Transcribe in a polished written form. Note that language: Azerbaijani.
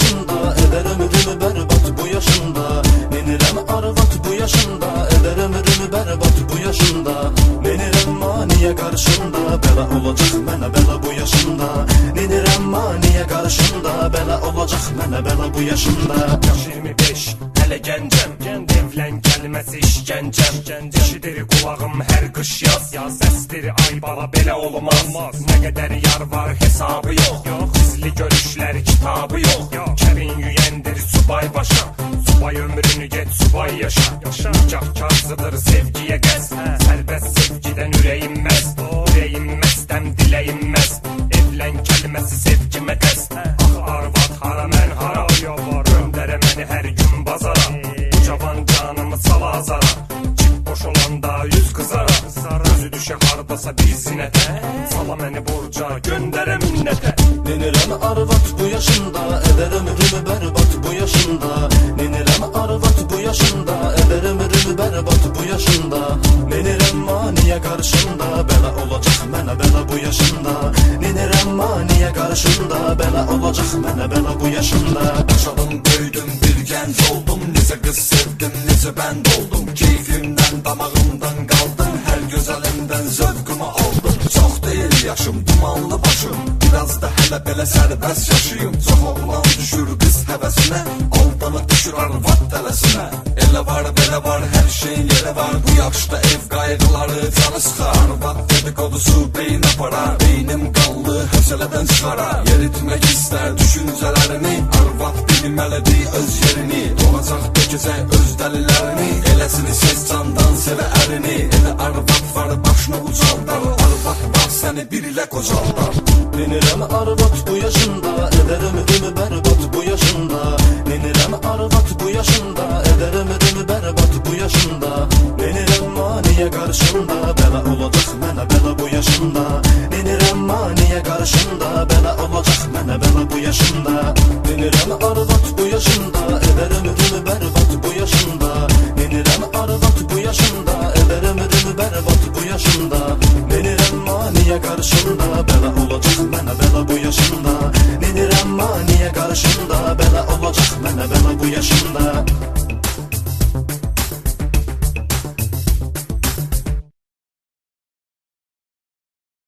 yaşında, eder ömrümü berbat bu yaşında. Menirəm arvat bu yaşında, eder ömrümü berbat bu yaşında. Menirəm maniye karşında, bela olacak mənə bela bu yaşında. Menirəm maniye karşında, bela olacak mənə bela bu yaşında. Yaş 25, hələ gəncəm, evlən gəlməsi işgəncəm. Eşidir qulağım hər qış yaz, səsdir ay bala belə olmaz. Nə qədər yar var hesabı yox, gizli görüşlər kitabı yox. Kərin yüyəndir subay başa, subay ömrünü get subay yaşa. Nikah kazıdır sevgiyə qəz, sərbəst sevgidən ürəyinməz. Ürəyinməzdən diləyinməz, evlən kəlməsi sevgimə qəz. Ah arvad hara mən hara, göndərə məni hər gün bazara. Bu cavan canımı sal azara, cip boş olanda yüz qızara. Gözü düşə hardasa bir zinətə, sala məni borca göndərə minnətə. Menirəm arvat bu yaşında, eder ömrümü berbat bu yaşında. Menirəm arvat bu yaşında, eder ömrümü berbat bu yaşında. Menirəm maniye karşında, bela olacak mənə bela bu yaşında. Menirəm maniye karşında, bela olacak mənə bela bu yaşında. Yaşadım, büyüdüm, bir genç oldum. Necə qız sevdim, necə ben doldum. Keyfimdən, damağımdan qaldım. Hər gözəlimdən zövqümü aldım. Çox deyil yaşım, dumanlı başım. Biraz da hələ belə sərbəst yaşayım. Çox oğlan düşür qız həvəsinə, aldanıb düşür arvad tələsinə. Elə var, belə var, hər şeyin yeri var. Bu yaşda ev qayğıları canı sıxar. Arvad dedikodusu beyin aparar, beynim qanlı həsələdən çıxarar. Yeritmək istər düşüncələrini, arvad bilməlidir öz yerini. Olacaq dökəcək öz dəlilərini, eləsini seç candan sevə ərini. Elə arvad var başını ucaldar, arvad var səni bir ilə qocaldar. Menirəm arvat bu yaşında, eder ömrümü berbat bu yaşında. Menirəm arvat bu yaşında, eder ömrümü berbat bu yaşında. Menirəm maniye karşında, bela olacak mənə bela bu yaşında. Menirəm maniye karşında, bela olacak mənə bela bu yaşında. Menirəm